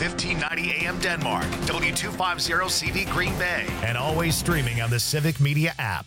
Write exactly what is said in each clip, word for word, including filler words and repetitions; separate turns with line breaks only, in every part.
fifteen ninety A M Denmark, W two fifty C V Green Bay, and always streaming on the Civic Media app.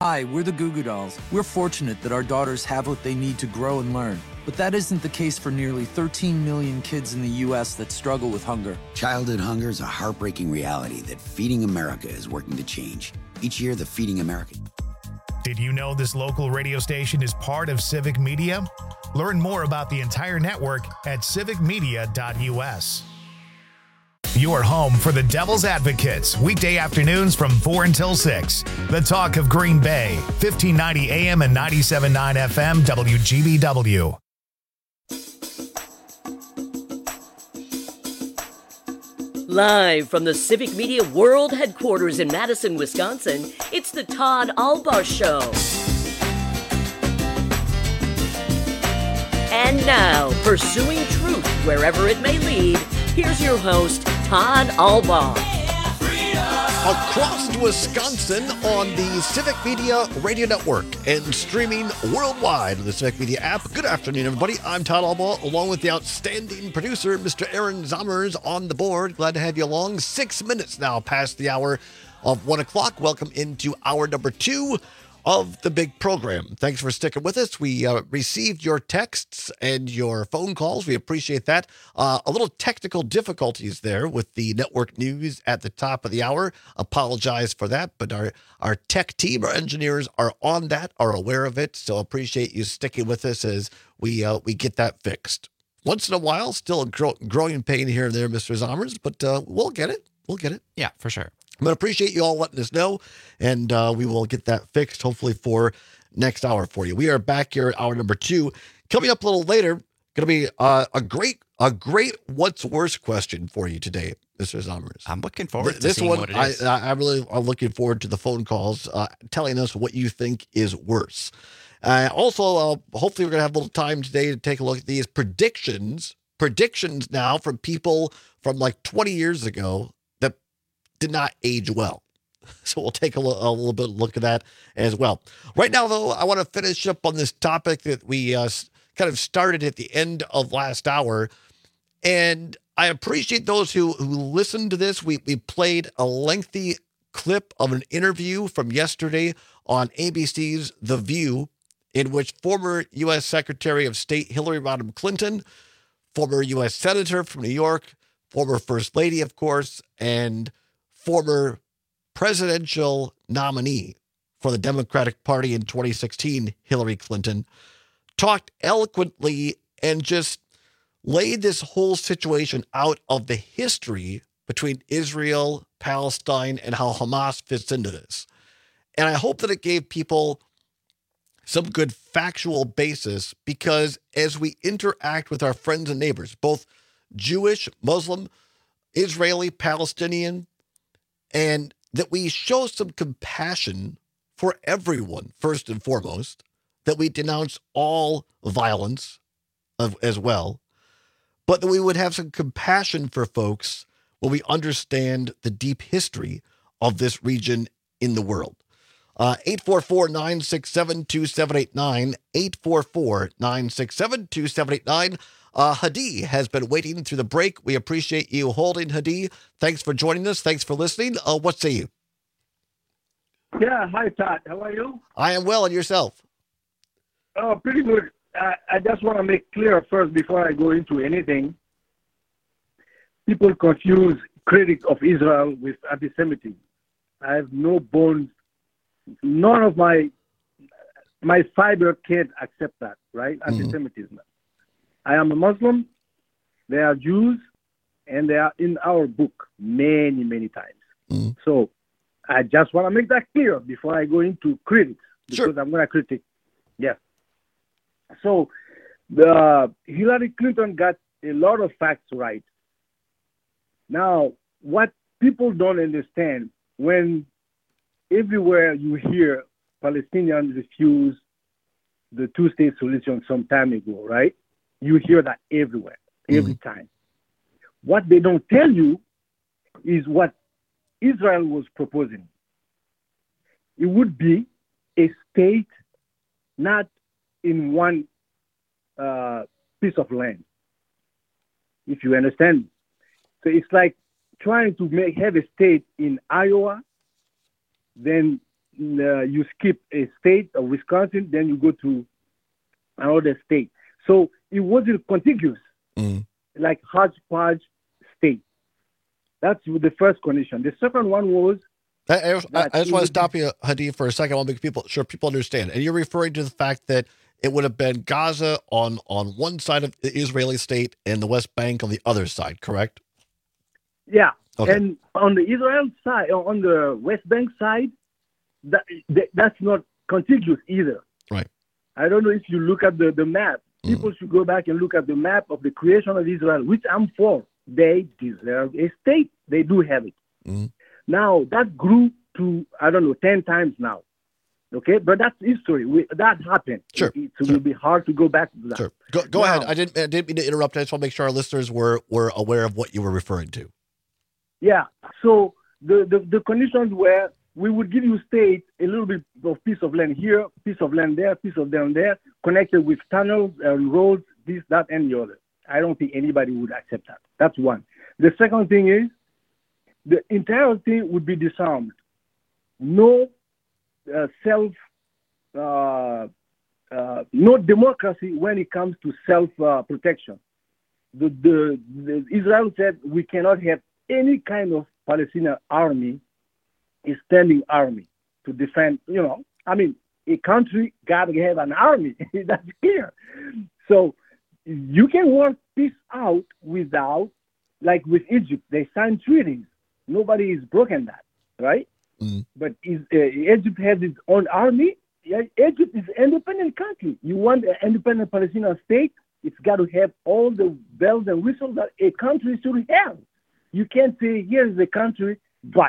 Hi, we're the Goo Goo Dolls. We're fortunate that our daughters have what they need to grow and learn. But that isn't the case for nearly thirteen million kids in the U S that struggle with hunger.
Childhood hunger is a heartbreaking reality that Feeding America is working to change. Each year, the Feeding America...
Did you know this local radio station is part of Civic Media? Learn more about the entire network at civic media dot U S. Your home for the Devil's Advocates, weekday afternoons from four until six. The talk of Green Bay, fifteen ninety A M and ninety-seven point nine F M, W G B W.
Live from the Civic Media World Headquarters in Madison, Wisconsin, it's the Todd Albaugh Show. And now, pursuing truth wherever it may lead, here's your host, Todd Albaugh.
Across Wisconsin on the Civic Media Radio Network and streaming worldwide on the Civic Media app. Good afternoon, everybody. I'm Todd Albaugh, along with the outstanding producer, Mister Aaron Zommers, on the board. Glad to have you along. Six minutes now past the hour of one o'clock. Welcome into hour number two of the big program. Thanks for sticking with us. We uh, received your texts and your phone calls. We appreciate that. Uh, a little technical difficulties there with the network news at the top of the hour. Apologize for that, but our, our tech team, our engineers are on that, are aware of it. So appreciate you sticking with us as we uh, we get that fixed. Once in a while, still a grow, growing pain here and there, Mister Zommers, but uh, we'll get it. We'll get it.
Yeah, for sure.
But appreciate you all letting us know, and uh, we will get that fixed, hopefully, for next hour for you. We are back here at hour number two. Coming up a little later, going to be uh, a great a great what's worse question for you today, Mister Zommers.
I'm looking forward
Th-
to
this
seeing
one,
what it
I,
is.
I, I really am looking forward to the phone calls uh, telling us what you think is worse. Uh, also, uh, hopefully, we're going to have a little time today to take a look at these predictions, predictions now from people from like twenty years ago that did not age well. So we'll take a, l- a little bit look at that as well. Right now, though, I want to finish up on this topic that we uh, kind of started at the end of last hour. And I appreciate those who, who listened to this. We, we played a lengthy clip of an interview from yesterday on A B C's The View, in which former U S Secretary of State Hillary Rodham Clinton, former U S Senator from New York, former First Lady, of course, and former presidential nominee for the Democratic Party in twenty sixteen, Hillary Clinton, talked eloquently and just laid this whole situation out of the history between Israel, Palestine, and how Hamas fits into this. And I hope that it gave people some good factual basis, because as we interact with our friends and neighbors, both Jewish, Muslim, Israeli, Palestinian, and that we show some compassion for everyone, first and foremost, that we denounce all violence of, as well, but that we would have some compassion for folks when we understand the deep history of this region in the world. Uh, eight four four, nine six seven, two seven eight nine, eight four four, nine six seven, two seven eight nine. Uh, Hadi has been waiting through the break. We appreciate you holding, Hadi. Thanks for joining us. Thanks for listening. Uh, what say you?
Yeah, hi, Todd. How are you?
I am well, and yourself?
Oh, pretty good. I, I just want to make clear first, before I go into anything, people confuse critic of Israel with anti-Semitism. I have no bones. None of my my fiber can accept that, right? Anti-Semitism. Mm-hmm. I am a Muslim. They are Jews, and they are in our book many, many times. Mm-hmm. So I just want to make that clear before I go into critics, because
sure.
I'm going to critique. Yes. So the Hillary Clinton got a lot of facts right. Now, what people don't understand, when everywhere you hear Palestinians refuse the two-state solution some time ago, right? You hear that everywhere, every mm-hmm. time. What they don't tell you is what Israel was proposing. It would be a state not in one uh, piece of land, if you understand. So it's like trying to make have a state in Iowa, then uh, you skip a state of Wisconsin, then you go to another state. So it wasn't contiguous,
Mm.
like hodgepodge state. That's the first condition. The second one was
I, I, just- I
that
just
it
want to
would
stop you, Hadi, for a second. I want to make people sure people understand. And you're referring to the fact that it would have been Gaza on on one side of the Israeli state and the West Bank on the other side, correct?
Yeah,
Okay.
and on the Israel side, or on the West Bank side, that, that that's not contiguous either.
Right.
I don't know if you look at the, the map. People should go back and look at the map of the creation of Israel, which I'm for. They deserve a state. They do have it.
Mhm.
Now, that grew to, I don't know, ten times now. Okay? But that's history. We, that happened.
Sure,
It, it
sure.
will be hard to go back to that.
Sure. Go, go
Now-
ahead. I didn't I didn't mean to interrupt. I just want to make sure our listeners were were aware of what you were referring to.
Yeah. So the, the, the conditions were we would give you state a little bit of piece of land here, piece of land there, piece of land there, connected with tunnels and roads, this, that, and the other. I don't think anybody would accept that. That's one. The second thing is the entire thing would be disarmed. No uh, self, uh, uh, no democracy when it comes to self uh, protection. The, the, the Israel said we cannot have any kind of Palestinian army, a standing army to defend. You know, I mean, a country got to have an army. That's clear. So you can work this out without, like with Egypt, they signed treaties. Nobody has broken that, right?
Mm.
But is, uh, Egypt has its own army. Yeah, Egypt is an independent country. You want an independent Palestinian state, it's got to have all the bells and whistles that a country should have. You can't say, here's the country, but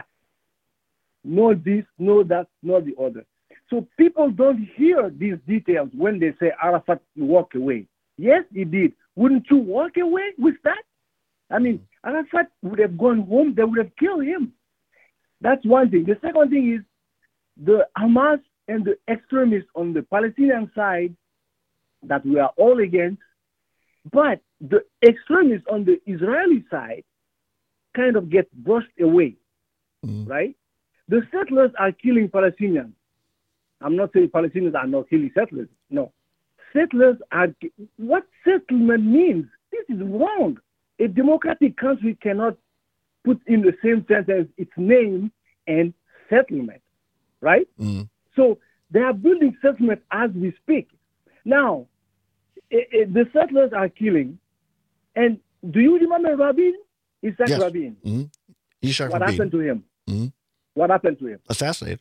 no this, no that, no the other. So people don't hear these details when they say Arafat walk away. Yes, he did. Wouldn't you walk away with that? I mean, Arafat would have gone home, they would have killed him. That's one thing. The second thing is the Hamas and the extremists on the Palestinian side that we are all against, but the extremists on the Israeli side kind of get brushed away,
Mm.
right? The settlers are killing Palestinians. I'm not saying Palestinians are not killing settlers. No. Settlers are, what settlement means? This is wrong. A democratic country cannot put in the same sentence its name and settlement, right?
Mm.
So they are building settlement as we speak. Now, eh, eh, the settlers are killing. And do you remember Rabin? Isaac
Yes.
Rabin.
Mm. Ishak
What
Rabin,
happened to him?
Mhm.
What happened to him?
assassinated.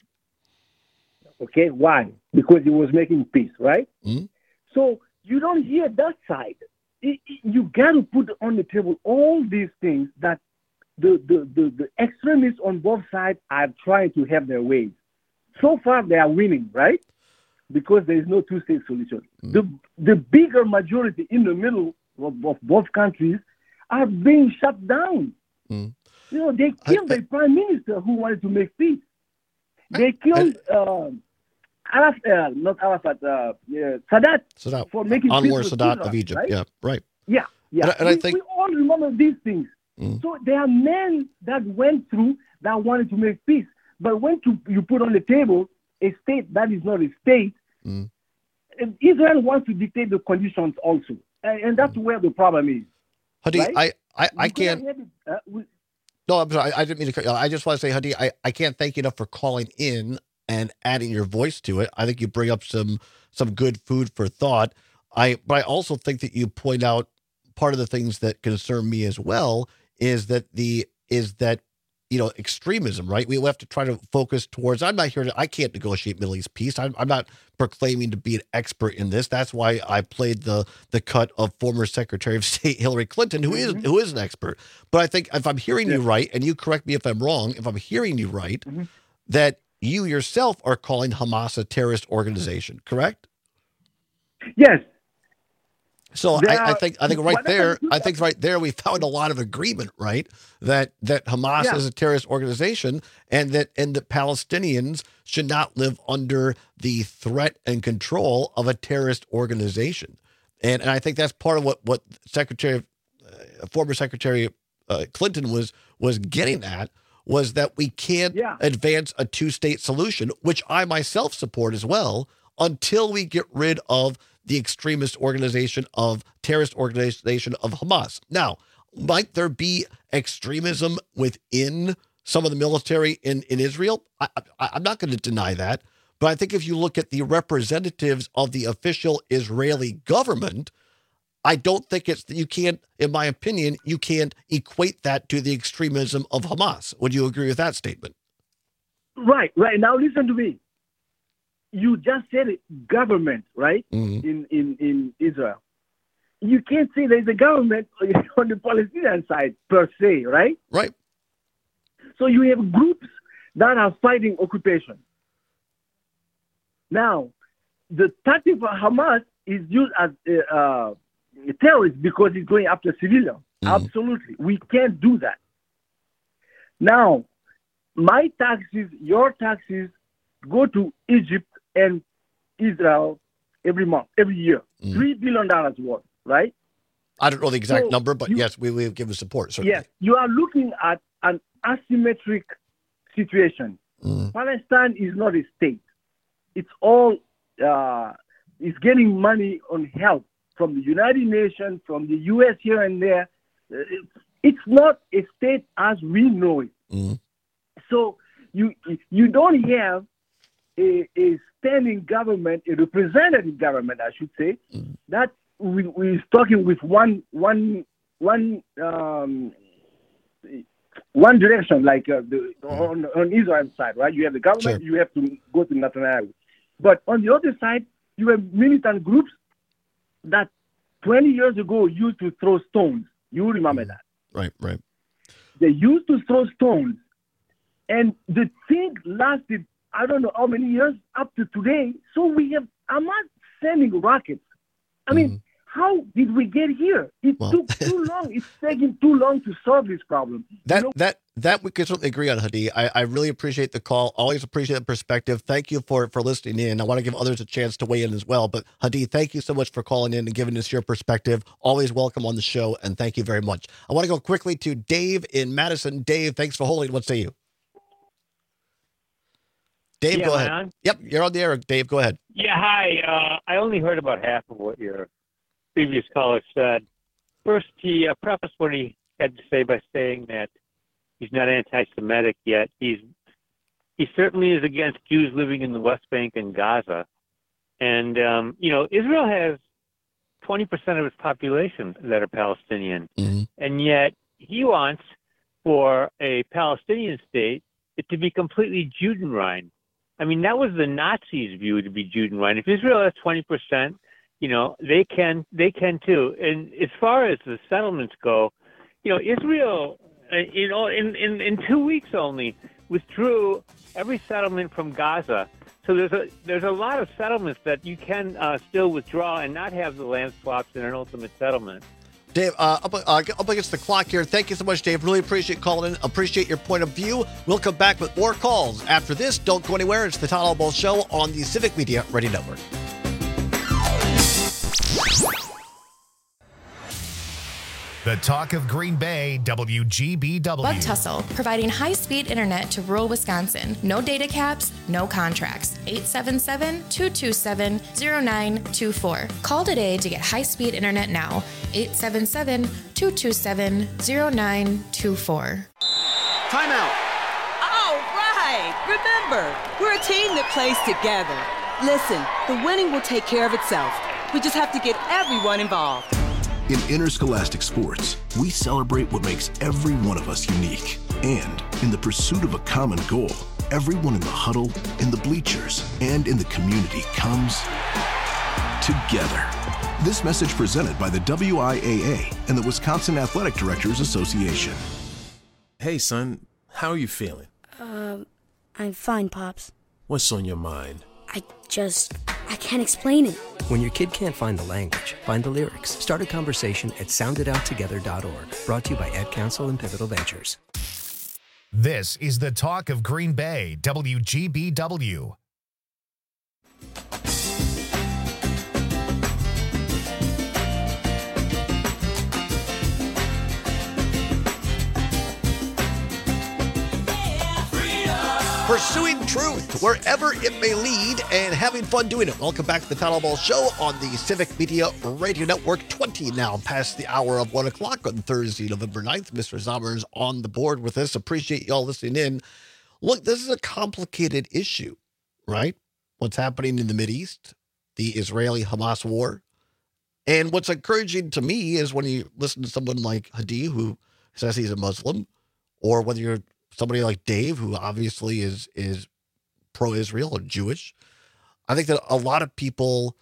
Okay, why? Because he was making peace, right?
Mhm.
So you don't hear that side. It- it- you got to put on the table all these things that the, the, the, the extremists on both sides are trying to have their ways. So far, they are winning, right? Because there is no two-state solution. The, the bigger majority in the middle of, of both countries are being shut down.
Mm.
You know, they killed
I-
the prime minister who wanted to make peace. They killed uh, Arafat, uh, not Arafat, uh, yeah, Sadat
So that
for making peace
Anwar
with
Sadat
Israel,
of Egypt.
right?
Yeah, right.
Yeah, yeah.
And I- and I
we,
think-
we all remember these things.
Mm.
So there are men that went through that wanted to make peace. But when to, you put on the table a state that is not a state,
Mm.
and Israel wants to dictate the conditions also. And, and that's where the problem is.
Hadi,
Right?
I, I, I
We could have
can't.
had it, uh, we-
No, I'm sorry. I, I didn't mean to. cut you off. I just want to say, Hadi, I, I can't thank you enough for calling in and adding your voice to it. I think you bring up some some good food for thought. I, but I also think that you point out part of the things that concern me as well is that the is that you know extremism, right? We have to try to focus towards. I'm not here to. I can't negotiate Middle East peace. I'm, I'm not proclaiming to be an expert in this. That's why I played the the cut of former Secretary of State Hillary Clinton, who is who is an expert. But I think if I'm hearing you right, and you correct me if I'm wrong, if I'm hearing you right,
Mm-hmm.
that you yourself are calling Hamas a terrorist organization, correct?
yes,
So
There
I, I
are-
think I think right
whatever
there,
you-
I think right there we found a lot of agreement, right? That that Hamas
Yeah.
is a terrorist organization, and that and that Palestinians should not live under the threat and control of a terrorist organization. And and I think that's part of what what Secretary, uh, former Secretary uh, Clinton was was getting at was that we can't
Yeah.
advance a two-state solution, which I myself support as well, until we get rid of the extremist organization of terrorist organization of Hamas. Now, might there be extremism within some of the military in, in Israel? I, I, I'm not going to deny that. But I think if you look at the representatives of the official Israeli government, I don't think it's that you can't, in my opinion, you can't equate that to the extremism of Hamas. Would you agree with that statement?
Right, right. Now listen to me. You just said it, government, right?
Mm-hmm.
In, in, in Israel. You can't say there's a government on the Palestinian side per se, right?
Right.
So you have groups that are fighting occupation. Now, the tactic for Hamas is used as a uh, terrorist because it's going after civilians.
Mm-hmm.
Absolutely. We can't do that. Now, my taxes, your taxes, go to Egypt and Israel every month, every year.
Mm-hmm.
three billion dollars worth, right?
I don't know the exact
So
number, but
you-
yes, we will give support, certainly.
Yes, you are looking at an asymmetric situation.
Mm.
Palestine is not a state. It's all, uh, it's getting money on help from the United Nations, from the U S here and there. Uh, It's, it's not a state as we know it.
Mm.
So you you don't have a, a standing government, a representative government, I should say,
Mm.
that we, we is talking with one one one um, one direction, like uh, the, on on Israel side, right? You have the government,
Sure.
you have to go to Netanyahu. But on the other side, you have militant groups that twenty years ago used to throw stones. You remember that.
Right, right.
They used to throw stones. And the thing lasted, I don't know how many years, up to today. So we have, I'm not sending rockets. I mean,
Mhm.
how did we get here? It
Well-
took too long. It's taking too long to solve this problem.
That
You know,
that that we can certainly agree on, Hadi. I, I really appreciate the call. Always appreciate the perspective. Thank you for for listening in. I want to give others a chance to weigh in as well. But Hadi, thank you so much for calling in and giving us your perspective. Always welcome on the show, and thank you very much. I want to go quickly to Dave in Madison. Dave, thanks for holding. What say you? Dave,
Yeah,
go
am I
ahead.
on?
Yep, you're on the air. Dave, go ahead.
Yeah, hi. Uh, I only heard about half of what your previous caller said. First, he uh, prefaced what he had to say by saying that he's not anti-Semitic yet. He's he certainly is against Jews living in the West Bank and Gaza. And, um, you know, Israel has twenty percent of its population that are Palestinian.
Mm-hmm.
And yet he wants for a Palestinian state it to be completely Judenrein. I mean, that was the Nazis' view, to be Judenrein. If Israel has twenty percent, you know, they can they can too. And as far as the settlements go, you know, Israel, uh, you know, in, in, in two weeks only withdrew every settlement from Gaza. So there's a there's a lot of settlements that you can uh, still withdraw and not have the land swaps in an ultimate settlement.
Dave, uh, up, uh, up against the clock here. Thank you so much, Dave. Really appreciate calling in. Appreciate your point of view. We'll come back with more calls after this. Don't go anywhere. It's the Todd Albaugh Show on the Civic Media Radio Network.
The Talk of Green Bay, W G B W.
Bug Tussle, providing high-speed internet to rural Wisconsin. No data caps, no contracts. eight seven seven, two two seven, zero nine two four. Call today to get high-speed internet now. eight seven seven, two two seven, zero nine two four.
Timeout.
All right. Remember, we're a team that plays together. Listen, the winning will take care of itself. We just have to get everyone involved.
In interscholastic sports, we celebrate what makes every one of us unique. And in the pursuit of a common goal, everyone in the huddle, in the bleachers, and in the community comes together. This message presented by the W I A A and the Wisconsin Athletic Directors Association.
Hey, son, how are you feeling?
Um, I'm fine, Pops.
What's on your mind?
I just, I can't explain it.
When your kid can't find the language, find the lyrics. Start a conversation at sound it out together dot org. Brought to you by Ad Council and Pivotal Ventures.
This is the Talk of Green Bay, W G B W.
pursuing truth wherever it may lead and having fun doing it. Welcome back to the Todd Albaugh Show on the Civic Media Radio Network. twenty now past the hour of one o'clock on Thursday, November ninth. Mister Zomer's on the board with us. Appreciate y'all listening in. Look, this is a complicated issue, right? What's happening in the Mideast, the Israeli-Hamas war. And what's encouraging to me is when you listen to someone like Hadi, who says he's a Muslim, or whether you're somebody like Dave, who obviously is is pro-Israel or Jewish. I think that a lot of people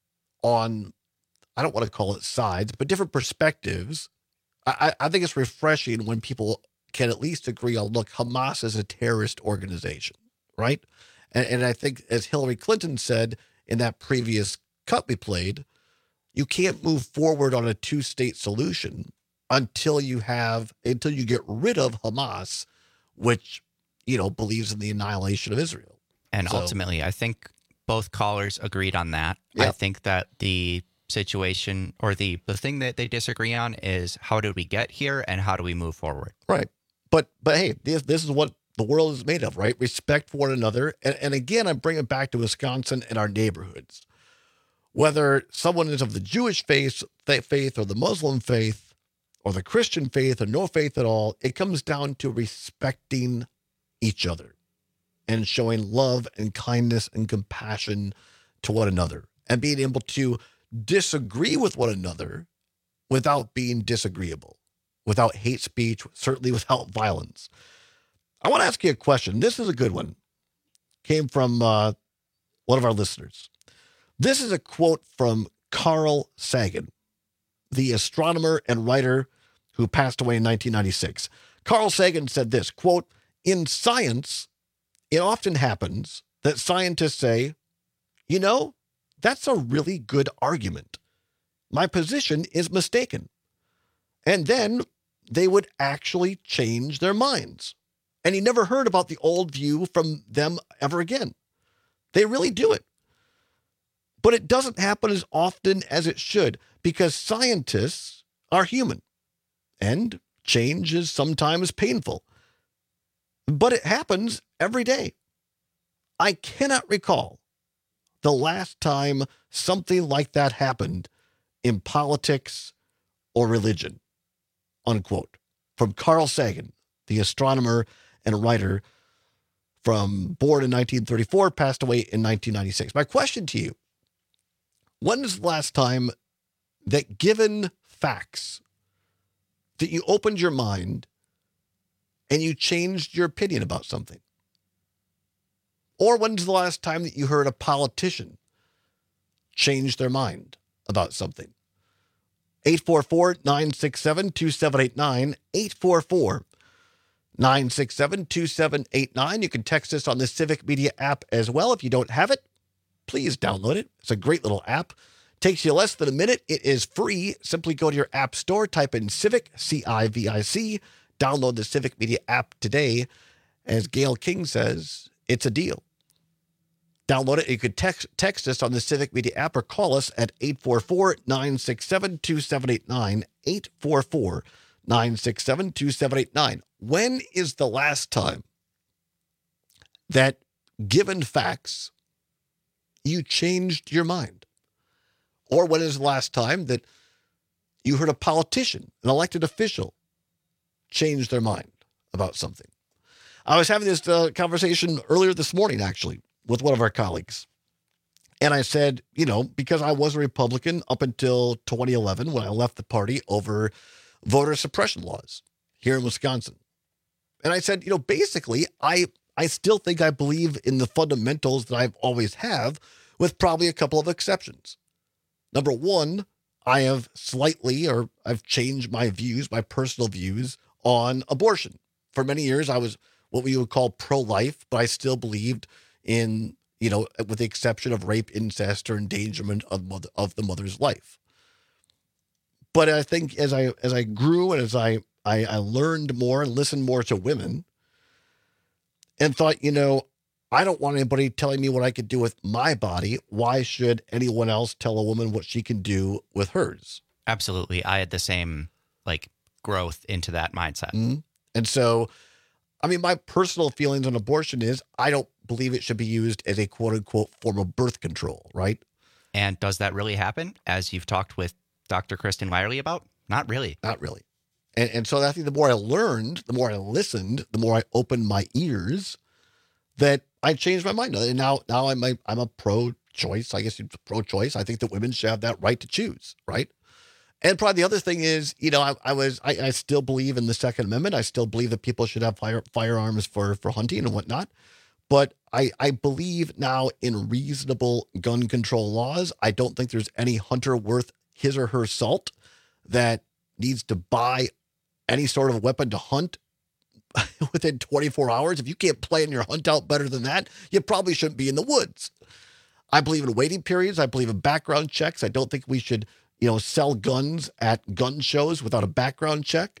on, I don't want to call it sides, but different perspectives, I, I think it's refreshing when people can at least agree on, look, Hamas is a terrorist organization, right? And, and I think, as Hillary Clinton said in that previous cut we played, you can't move forward on a two-state solution until you have, until you get rid of Hamas, which, you know, believes in the annihilation of Israel.
And
so,
ultimately, I think both callers agreed on that.
Yeah.
I think that the situation or the, the thing that they disagree on is how did we get here and how do we move forward?
Right. But, but hey, this, this is what the world is made of, right? Respect for one another. And, and again, I bring it back to Wisconsin and our neighborhoods. Whether someone is of the Jewish faith, faith or the Muslim faith, or the Christian faith, or no faith at all, it comes down to respecting each other and showing love and kindness and compassion to one another and being able to disagree with one another without being disagreeable, without hate speech, certainly without violence. I want to ask you a question. This is a good one. Came from uh, one of our listeners. This is a quote from Carl Sagan, the astronomer and writer who passed away in nineteen ninety-six. Carl Sagan said this, quote, "In science, it often happens that scientists say, you know, that's a really good argument. My position is mistaken." And then they would actually change their minds. And he never heard about the old view from them ever again. They really do it. But it doesn't happen as often as it should because scientists are human. And change is sometimes painful. But it happens every day. I cannot recall the last time something like that happened in politics or religion. Unquote. From Carl Sagan, the astronomer and writer from born in nineteen thirty-four, passed away in nineteen ninety-six. My question to you, when is the last time that given facts that you opened your mind and you changed your opinion about something? Or when's the last time that you heard a politician change their mind about something? eight four four, nine six seven, two seven eight nine, eight four four, nine six seven, two seven eight nine. You can text us on the Civic Media app as well. If you don't have it, please download it. It's a great little app. Takes you less than a minute. It is free. Simply go to your app store, type in Civic, C I V I C, download the Civic Media app today. As Gail King says, it's a deal. Download it. You could text text us on the Civic Media app or call us at eight four four, nine six seven, two seven eight nine, eight four four, nine six seven, two seven eight nine. When is the last time that, given facts, you changed your mind? Or when is the last time that you heard a politician, an elected official, change their mind about something? I was having this uh, conversation earlier this morning, actually, with one of our colleagues. And I said, you know, because I was a Republican up until twenty eleven when I left the party over voter suppression laws here in Wisconsin. And I said, you know, basically, I I still think I believe in the fundamentals that I've always have, with probably a couple of exceptions. Number one, I have slightly, or I've changed my views, my personal views on abortion. For many years, I was what we would call pro-life, but I still believed in, you know, with the exception of rape, incest, or endangerment of mother, of the mother's life. But I think as I as I grew and as I, I I learned more and listened more to women, and thought, you know, I don't want anybody telling me what I could do with my body. Why should anyone else tell a woman what she can do with hers?
Absolutely. I had the same, like, growth into that mindset.
Mm-hmm. And so I mean, my personal feelings on abortion is I don't believe it should be used as a quote unquote form of birth control, right?
And does that really happen, as you've talked with Doctor Kristen Wiley about? Not really.
Not really. And and so I think the more I learned, the more I listened, the more I opened my ears, that I changed my mind. And now now I'm a, I'm a pro-choice. I guess it's pro-choice. I think that women should have that right to choose, right? And probably the other thing is, you know, I, I was I, I still believe in the Second Amendment. I still believe that people should have fire, firearms for for hunting and whatnot. But I, I believe now in reasonable gun control laws. I don't think there's any hunter worth his or her salt that needs to buy any sort of weapon to hunt within twenty-four hours. If you can't plan your hunt out better than that, you probably shouldn't be in the woods. I believe in waiting periods. I believe in background checks. I don't think we should, you know, sell guns at gun shows without a background check.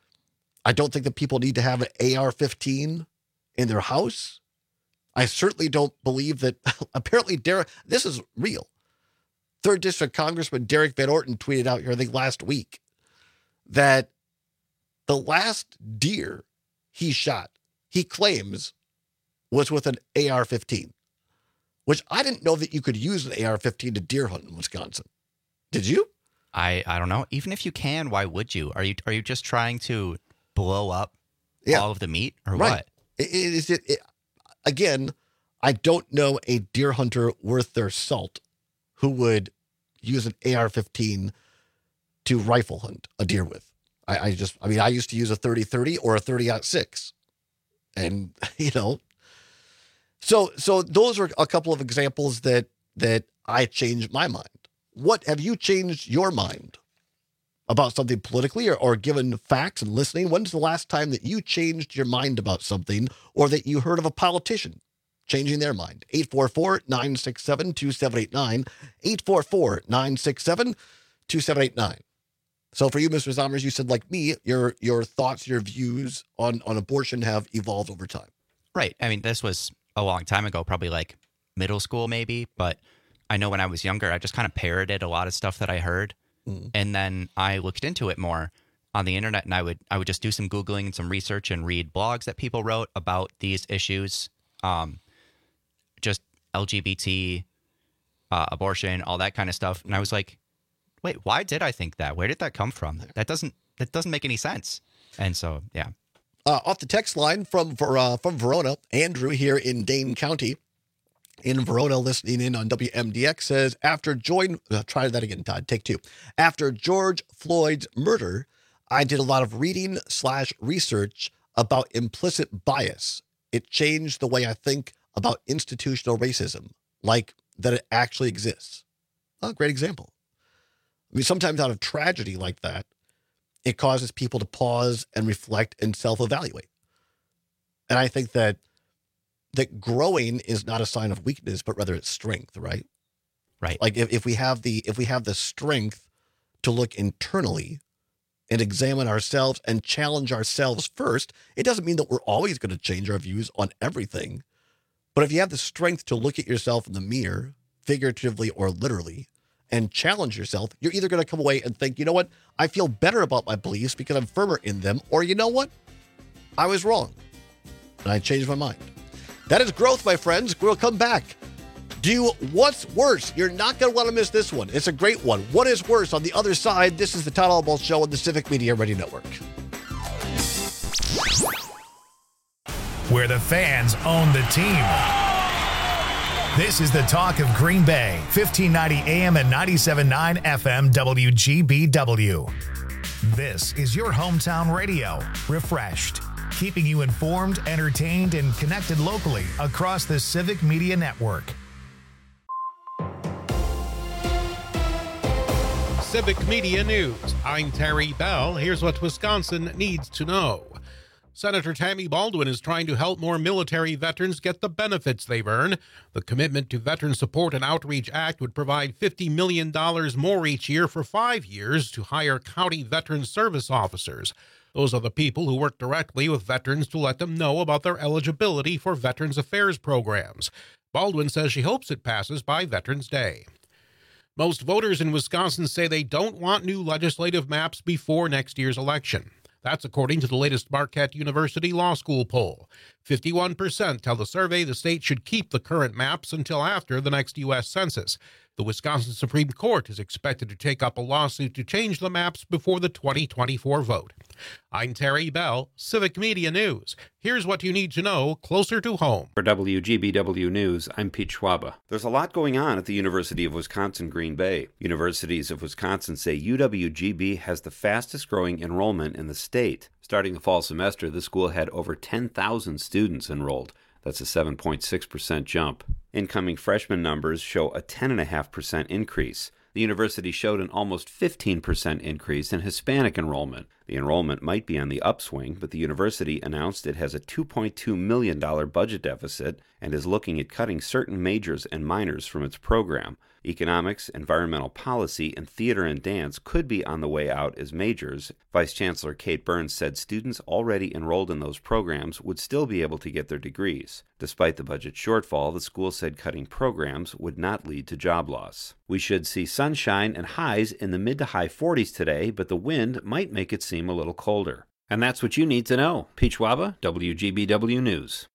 I don't think that people need to have an A R fifteen in their house. I certainly don't believe that. Apparently, Derek, this is real. Third District Congressman Derek Van Orton tweeted out here, I think last week, that the last deer he shot, he claims, was with an A R fifteen, which I didn't know that you could use an A R fifteen to deer hunt in Wisconsin. Did you?
I, I don't know. Even if you can, why would you? Are you are you just trying to blow up
Yeah.
all of the meat or
Right.
what?
It, it, is it, it, again, I don't know a deer hunter worth their salt who would use an A R fifteen to rifle hunt a deer with. I, I just, I mean, I used to use a thirty thirty or a thirty aught six. And, you know, so, so those are a couple of examples that, that I changed my mind. What have you changed your mind about something politically, or, or given facts and listening? When's the last time that you changed your mind about something, or that you heard of a politician changing their mind? eight four four, nine six seven, two seven eight nine, eight four four, nine six seven, two seven eight nine. So for you, Mister Zommers, you said, like me, your your thoughts, your views on, on abortion have evolved over time.
Right. I mean, this was a long time ago, probably like middle school maybe, but I know when I was younger, I just kind of parroted a lot of stuff that I heard. Mm. And then I looked into it more on the internet, and I would I would just do some Googling and some research and read blogs that people wrote about these issues, um, just L G B T, uh, abortion, all that kind of stuff. And I was like, wait, why did I think that? Where did that come from? That doesn't that doesn't make any sense. And so, yeah.
Uh, off the text line from uh, from Verona, Andrew here in Dane County, in Verona, listening in on W M D X, says, after George, uh, try that again, Todd, take two. After George Floyd's murder, I did a lot of reading slash research about implicit bias. It changed the way I think about institutional racism, like that it actually exists. Oh, great example. I mean, sometimes out of tragedy like that, it causes people to pause and reflect and self-evaluate. And I think that that growing is not a sign of weakness, but rather it's strength, right?
Right.
Like if, if we have the if we have the strength to look internally and examine ourselves and challenge ourselves first, it doesn't mean that we're always going to change our views on everything. But if you have the strength to look at yourself in the mirror, figuratively or literally, and challenge yourself, you're either going to come away and think, you know what, I feel better about my beliefs because I'm firmer in them, or you know what, I was wrong and I changed my mind. That is growth, my friends. We'll come back. Do what's worse. You're not going to want to miss this one. It's a great one. What is worse on the other side? This is the Todd Albaugh Show on the Civic Media Radio Network.
Where the fans own the team. This is the talk of Green Bay, fifteen ninety A M and ninety-seven point nine F M W G B W. This is your hometown radio, refreshed, keeping you informed, entertained, and connected locally across the Civic Media Network.
Civic Media News. I'm Terry Bell. Here's what Wisconsin needs to know. Senator Tammy Baldwin is trying to help more military veterans get the benefits they've earned. The Commitment to Veteran Support and Outreach Act would provide fifty million dollars more each year for five years to hire county veteran service officers. Those are the people who work directly with veterans to let them know about their eligibility for Veterans Affairs programs. Baldwin says she hopes it passes by Veterans Day. Most voters in Wisconsin say they don't want new legislative maps before next year's election. That's according to the latest Marquette University Law School poll. fifty-one percent tell the survey the state should keep the current maps until after the next U S Census. The Wisconsin Supreme Court is expected to take up a lawsuit to change the maps before the twenty twenty-four vote. I'm Terry Bell, Civic Media News. Here's what you need to know closer to home.
For W G B W News, I'm Pete Schwaba. There's a lot going on at the University of Wisconsin Green Bay. Universities of Wisconsin say U W G B has the fastest growing enrollment in the state. Starting the fall semester, the school had over ten thousand students enrolled. That's a seven point six percent jump. Incoming freshman numbers show a ten point five percent increase. The university showed an almost fifteen percent increase in Hispanic enrollment. The enrollment might be on the upswing, but the university announced it has a two point two million dollars budget deficit and is looking at cutting certain majors and minors from its program. Economics, environmental policy, and theater and dance could be on the way out as majors. Vice Chancellor Kate Burns said students already enrolled in those programs would still be able to get their degrees. Despite the budget shortfall, the school said cutting programs would not lead to job loss. We should see sunshine and highs in the mid to high forties today, but the wind might make it seem a little colder. And that's what you need to know. Pete Schwaba, W G B W News.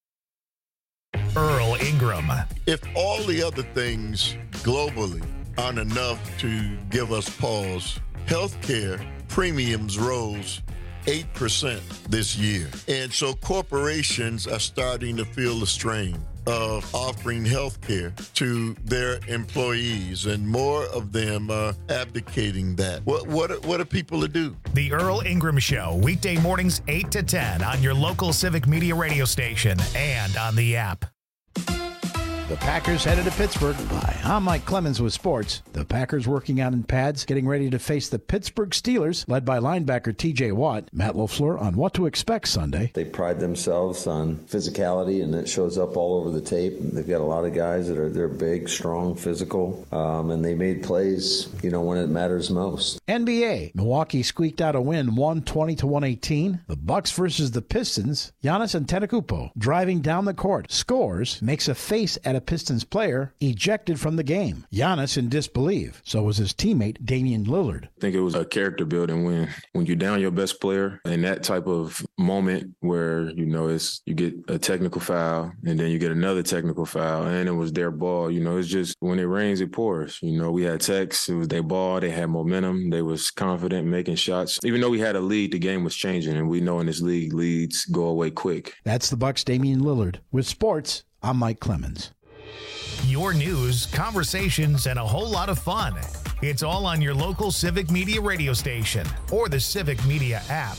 Earl Ingram.
If all the other things globally aren't enough to give us pause, healthcare premiums rose eight percent this year. And so corporations are starting to feel the strain of offering health care to their employees, and more of them are abdicating that. What what what are people to do?
The Earl Ingram Show, weekday mornings eight to ten on your local Civic Media radio station and on the app.
The Packers headed to Pittsburgh. Hi, I'm Mike Clemens with sports. The Packers working out in pads, getting ready to face the Pittsburgh Steelers, led by linebacker T J Watt. Matt LaFleur on what to expect Sunday.
They pride themselves on physicality, and it shows up all over the tape. They've got a lot of guys that are they're big, strong, physical, um, and they made plays, you know, when it matters most.
N B A. Milwaukee squeaked out a win, one twenty to one eighteen. The Bucks versus the Pistons. Giannis Antetokounmpo driving down the court, scores, makes a face at a Pistons player, ejected from the game. Giannis in disbelief. So was his teammate Damian Lillard.
I think it was a character building win. When you're down your best player in that type of moment where, you know, it's you get a technical foul and then you get another technical foul and it was their ball. You know, it's just when it rains, it pours. You know, we had Tex, it was their ball, they had momentum, they was confident making shots. Even though we had a lead, the game was changing, and we know in this league, leads go away quick.
That's the Bucks' Damian Lillard. With sports, I'm Mike Clemens.
Your news, conversations, and a whole lot of fun. It's all on your local Civic Media radio station or the Civic Media app.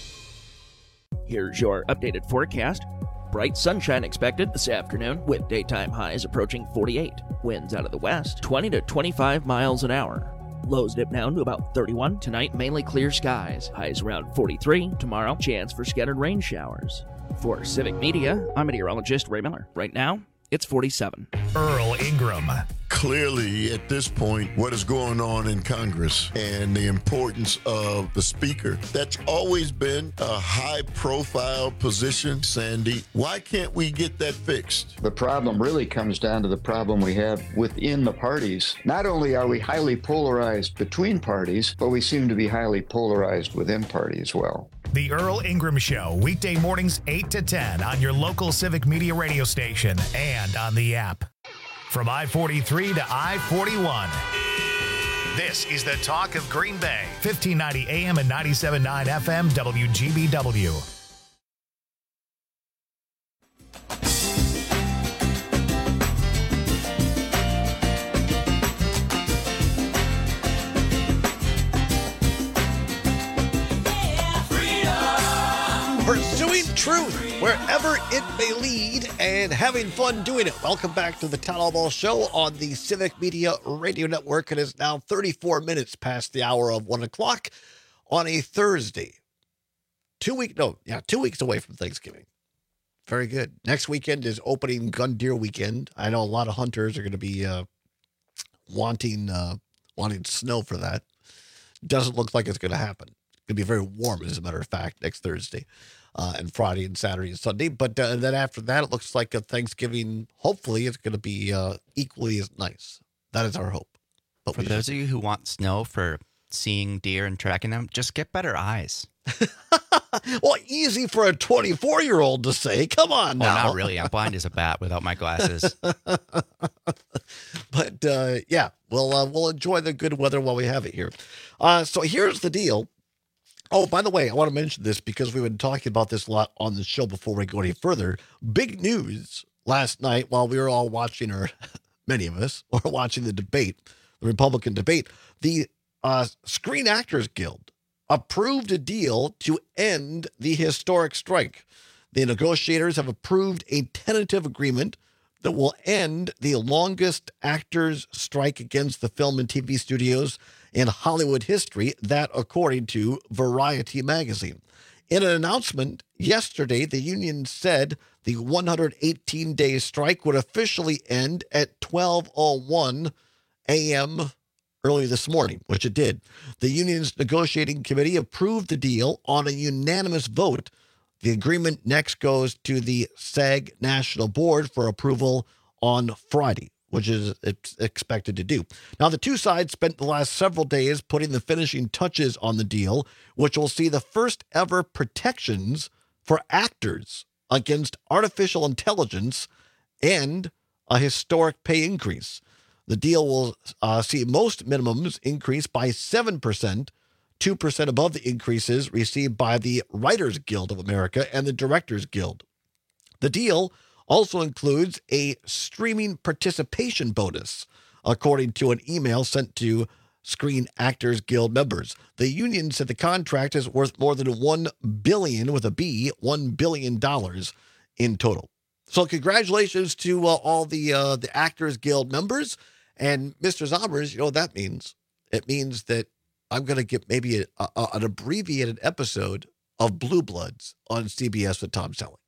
Here's your updated forecast. Bright sunshine expected this afternoon with daytime highs approaching forty-eight. Winds out of the west, twenty to twenty-five miles an hour. Lows dip down to about thirty-one. Tonight, mainly clear skies. Highs around forty-three. Tomorrow, chance for scattered rain showers. For Civic Media, I'm meteorologist Ray Miller. Right now, it's forty-seven.
Earl Ingram.
Clearly, at this point, what is going on in Congress and the importance of the speaker, that's always been a high-profile position, Sandy. Why can't we get that fixed?
The problem really comes down to the problem we have within the parties. Not only are we highly polarized between parties, but we seem to be highly polarized within party as well.
The Earl Ingram Show, weekday mornings eight to ten on your local Civic Media radio station and on the app. From I forty-three to I forty-one, this is the talk of Green Bay, fifteen ninety A M and ninety-seven point nine F M W G B W.
Pursuing truth wherever it may lead and having fun doing it. Welcome back to the Town Hall Ball Show on the Civic Media Radio Network. It is now thirty-four minutes past the hour of one o'clock on a Thursday. Two week, no, yeah, two weeks away from Thanksgiving. Very good. Next weekend is opening gun deer weekend. I know a lot of hunters are going to be uh, wanting uh, wanting snow for that. Doesn't look like it's going to happen. It's going to be very warm, as a matter of fact, next Thursday uh, and Friday and Saturday and Sunday. But uh, then after that, it looks like a Thanksgiving, hopefully, it's going to be uh, equally as nice. That is our hope. But
for those should... of you who want snow for seeing deer and tracking them, just get better eyes.
Well, easy for a twenty-four-year-old to say. Come on
Well,
now.
not really. I'm blind as a bat without my glasses.
But uh, yeah, we'll uh, we'll enjoy the good weather while we have it here. Uh, so here's the deal. Oh, by the way, I want to mention this because we've been talking about this a lot on the show before we go any further. Big news last night while we were all watching, or many of us were watching the debate, the Republican debate. The uh, Screen Actors Guild approved a deal to end the historic strike. The negotiators have approved a tentative agreement that will end the longest actors' strike against the film and T V studios in Hollywood history, that according to Variety magazine. In an announcement yesterday, the union said the one hundred eighteen day strike would officially end at twelve oh one a.m. early this morning, which it did. The union's negotiating committee approved the deal on a unanimous vote. The agreement next goes to the SAG National Board for approval on Friday, which is it's expected to do. Now, the two sides spent the last several days putting the finishing touches on the deal, which will see the first ever protections for actors against artificial intelligence and a historic pay increase. The deal will uh, see most minimums increase by seven percent, two percent above the increases received by the Writers Guild of America and the Directors Guild. The deal also includes a streaming participation bonus, according to an email sent to Screen Actors Guild members. The union said the contract is worth more than one billion dollars, with a B, one billion dollars in total. So congratulations to uh, all the uh, the Actors Guild members. And Mister Zombers, you know what that means? It means that I'm going to get maybe a, a, an abbreviated episode of Blue Bloods on C B S with Tom Selleck.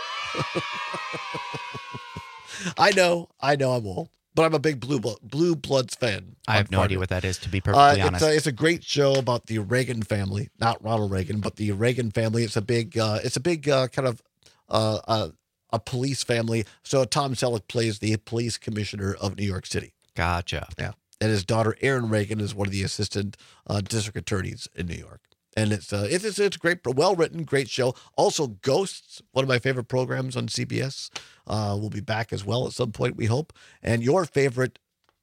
I know, I know I'm old, but I'm a big Blue Blue Bloods fan.
I have no idea what that is, to be perfectly
uh,
honest.
It's a, it's a great show about the Reagan family, not Ronald Reagan, but the Reagan family. It's a big, uh, it's a big uh, kind of uh, uh, a police family. So Tom Selleck plays the police commissioner of New York City.
Gotcha.
Yeah. And his daughter, Erin Reagan, is one of the assistant uh, district attorneys in New York. And it's uh, it's it's it's great, well written, great show. Also, Ghosts, one of my favorite programs on C B S, uh, will be back as well at some point, we hope. And your favorite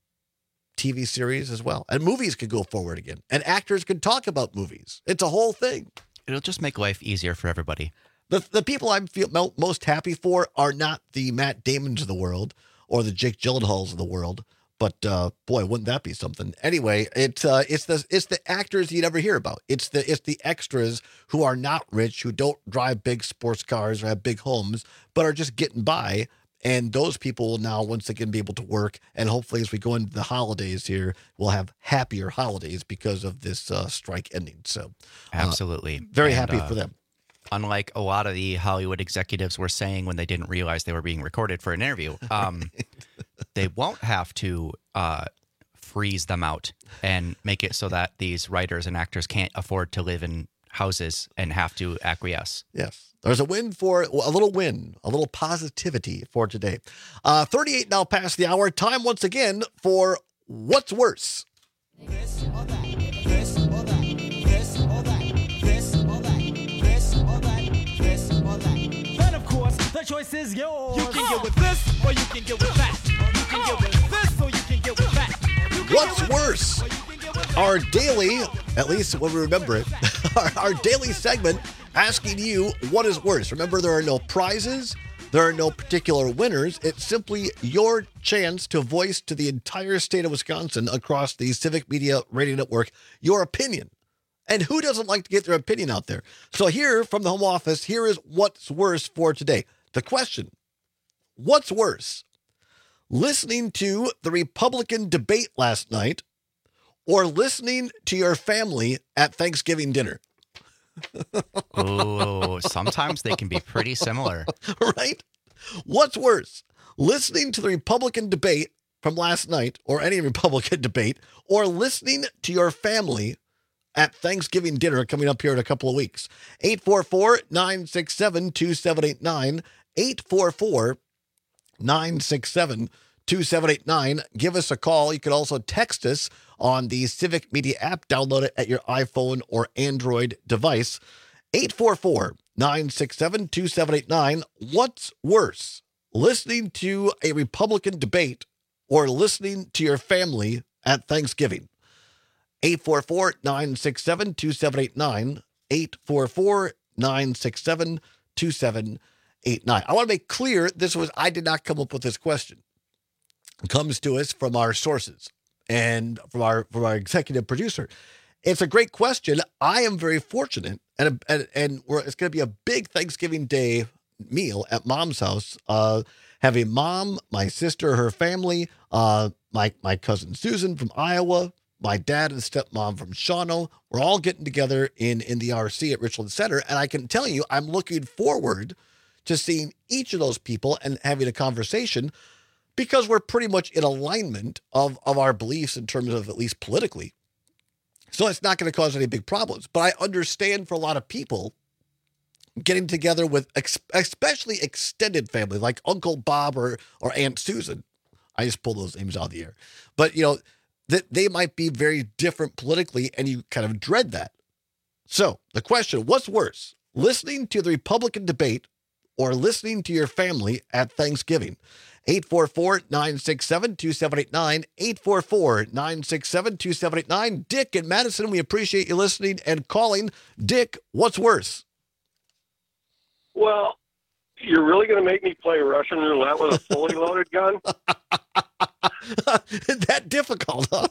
T V series as well. And movies can go forward again. And actors can talk about movies. It's a whole thing.
It'll just make life easier for everybody.
The the people I'm feel mo- most happy for are not the Matt Damons of the world or the Jake Gyllenhaals of the world. But uh, boy, wouldn't that be something? Anyway, it's uh, it's the it's the actors you never hear about. It's the it's the extras who are not rich, who don't drive big sports cars or have big homes, but are just getting by. And those people will now once again be able to work. And hopefully, as we go into the holidays here, we'll have happier holidays because of this uh, strike ending. So, uh,
absolutely,
very
and,
happy
uh,
for them.
Unlike a lot of the Hollywood executives were saying when they didn't realize they were being recorded for an interview, um, they won't have to uh, freeze them out and make it so that these writers and actors can't afford to live in houses and have to acquiesce.
Yes. There's a win for a little win, a little positivity for today. Uh, thirty-eight now past the hour. Time once again for What's Worse.
This or that, this or that, this or that, this or that, this or that, this or that. Then of course the choice is yours. You can get with this or you can get with that. You can get with this or you can get with that.
What's worse? Our daily, at least when we remember it, our, our daily segment asking you what is worse. Remember, there are no prizes. There are no particular winners. It's simply your chance to voice to the entire state of Wisconsin across the Civic Media Radio Network your opinion. And who doesn't like to get their opinion out there? So here from the home office, here is what's worse for today. The question, what's worse? Listening to the Republican debate last night or listening to your family at Thanksgiving dinner?
Oh, sometimes they can be pretty similar.
Right? What's worse? Listening to the Republican debate from last night, or any Republican debate, or listening to your family at Thanksgiving dinner coming up here in a couple of weeks? eight four four, nine six seven, two seven eight nine, eight four four, nine six seven, two seven eight nine. Give us a call. You can also text us on the Civic Media app. Download it at your iPhone or Android device. eight four four, nine six seven, two seven eight nine. What's worse, listening to a Republican debate or listening to your family at Thanksgiving? eight four four, nine six seven, two seven eight nine. eight four four, nine six seven, two seven eight nine. I want to make clear this was, I did not come up with this question. It comes to us from our sources and from our from our executive producer. It's a great question. I am very fortunate, and and, and we're, it's going to be a big Thanksgiving Day meal at Mom's house. Uh, having Mom, my sister, her family, uh, my my cousin Susan from Iowa, my dad and stepmom from Shawano. We're all getting together in, in the R C at Richland Center. And I can tell you, I'm looking forward to seeing each of those people and having a conversation because we're pretty much in alignment of, of our beliefs in terms of at least politically. So it's not going to cause any big problems. But I understand for a lot of people getting together with ex- especially extended family like Uncle Bob or, or Aunt Susan. I just pulled those names out of the air. But, you know, that they might be very different politically, and you kind of dread that. So the question, what's worse, listening to the Republican debate or listening to your family at Thanksgiving? eight four four, nine six seven, two seven eight nine, eight four four, nine six seven, two seven eight nine. Dick in Madison, we appreciate you listening and calling. Dick, what's worse?
Well, you're really going to make me play Russian roulette with a fully loaded gun?
That difficult, huh?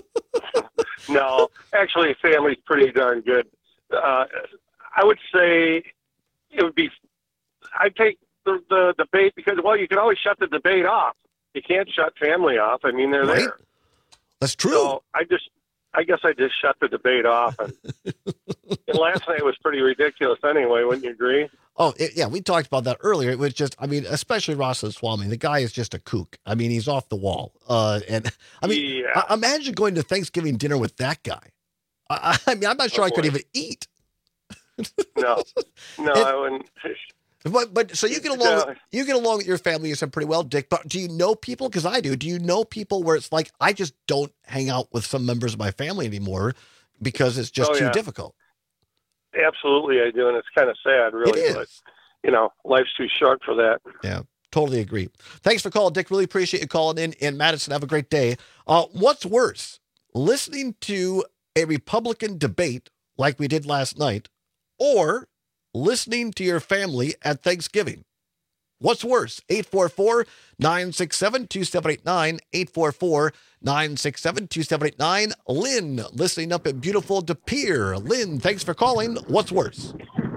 No, actually, family's pretty darn good. Uh, I would say it would be, I'd take the, the debate because, well, you can always shut the debate off. You can't shut family off. I mean, they're
right.
there.
That's true.
So I just, I guess I just shut the debate off. And, and last night was pretty ridiculous anyway, wouldn't you agree?
Oh, it, yeah, we talked about that earlier. It was just, I mean, especially Ramaswamy. The guy is just a kook. I mean, he's off the wall. Uh, and I mean,
Yeah.
I, imagine going to Thanksgiving dinner with that guy. I, I mean, I'm not sure
Oh,
I could
boy.
even eat.
No, no,
And-
I wouldn't.
But but so you get along with, you get along with your family, you said pretty well, Dick. But do you know people? Because I do. Do you know people where it's like I just don't hang out with some members of my family anymore because it's just
Oh,
too
yeah.
difficult?
Absolutely, I do, and it's kind of sad, really.
It is.
But you know, life's too short for that.
Yeah, totally agree. Thanks for calling, Dick. Really appreciate you calling in. In Madison, have a great day. Uh, what's worse, listening to a Republican debate like we did last night, or listening to your family at Thanksgiving? What's worse? eight four four, nine six seven, two seven eight nine, eight four four, nine six seven, two seven eight nine. Lynn, listening up at beautiful De Pere. Lynn, thanks for calling. What's worse?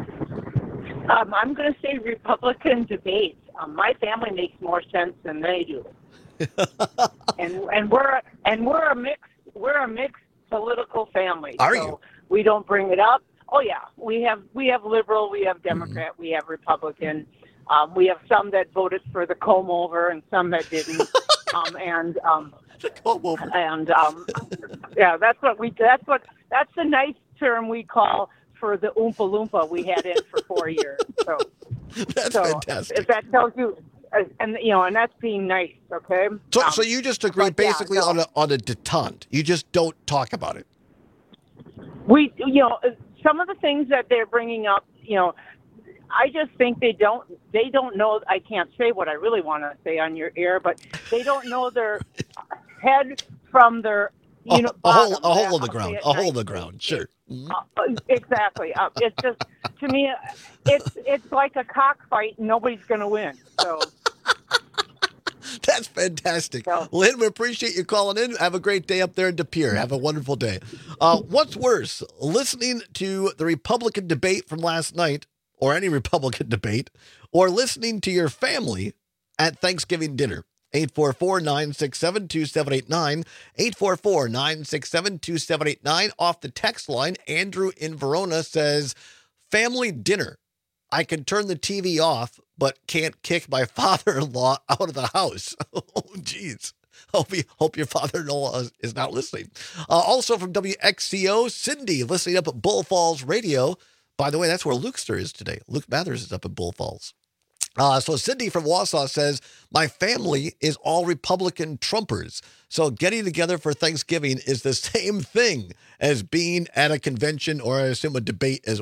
Um, I'm going to say Republican debates. Um, my family makes more sense than they do, and and we're and we're a mixed we're a mixed political family.
Are
so
you?
We don't bring it up. Oh yeah, we have we have liberal, we have Democrat,
Mm-hmm.
we have Republican. Um, we have some that voted for the comb over and some that didn't. um, and um, and um, yeah, that's what we that's what that's the nice term we call for the Oompa Loompa we had in for four years. So
that's
so
fantastic.
If that tells you, uh, and you know, and that's being nice, okay?
So,
Um,
so you just agree
but yeah,
basically
no.
on a on a detente. You just don't talk about it.
We, you know, some of the things that they're bringing up, you know, I just think they don't, they don't know, I can't say what I really want to say on your air, but they don't know their head from their, you know,
a hole,
bottom.
a hole in
I'll
the
say
ground,
it
a hole in the
nicely.
ground. Sure. Mhm.
Uh, exactly. Uh, it's just, to me, it's it's like a cockfight and nobody's going to win. So
That's fantastic. Lynn, we appreciate you calling in. Have a great day up there in De Pere. Have a wonderful day. Uh, what's worse, listening to the Republican debate from last night, or any Republican debate, or listening to your family at Thanksgiving dinner? eight four four, nine six seven, two seven eight nine, eight four four, nine six seven, two seven eight nine. Off the text line, Andrew in Verona says, family dinner. I can turn the T V off, but can't kick my father-in-law out of the house. Oh, geez. Hope, you, hope your father-in-law is, is not listening. Uh, also from W X C O, Cindy, listening up at Bull Falls Radio. By the way, that's where Lukester is today. Luke Mathers is up at Bull Falls. Uh, so Cindy from Wausau says, my family is all Republican Trumpers. So getting together for Thanksgiving is the same thing as being at a convention or I assume a debate as well.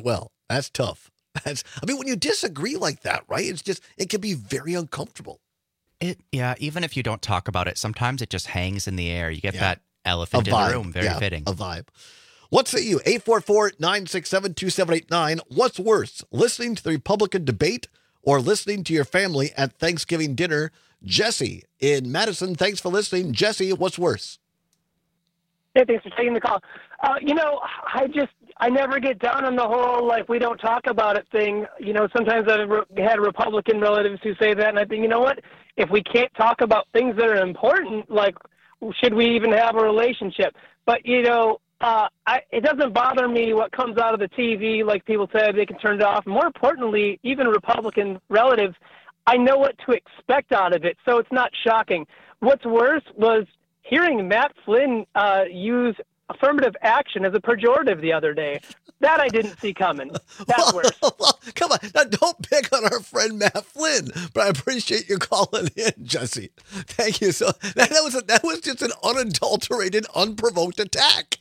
That's tough. That's, I mean, when you disagree like that, right? It's just, it can be very uncomfortable.
It, yeah, even if you don't talk about it, sometimes it just hangs in the air. You get
Yeah.
that elephant
A
in
vibe.
the room. Very
Yeah,
fitting.
A vibe. What say you? eight four four, nine six seven, two seven eight nine. What's worse, listening to the Republican debate or listening to your family at Thanksgiving dinner? Jesse in Madison, thanks for listening. Jesse, what's worse?
Hey, thanks for taking the call. Uh, you know, I just, I never get down on the whole, like, we don't talk about it thing. You know, sometimes I've re- had Republican relatives who say that, and I think, you know what? If we can't talk about things that are important, like, should we even have a relationship? But, you know, uh, I, it doesn't bother me what comes out of the T V. Like people said, they can turn it off. More importantly, even Republican relatives, I know what to expect out of it, so it's not shocking. What's worse was hearing Matt Flynn uh, use affirmative action as a pejorative the other day. That I didn't see coming. That's worse.
Come on, now don't pick on our friend Matt Flynn, but I appreciate you calling in, Jesse. Thank you. So that, that was a, that was just an unadulterated, unprovoked attack.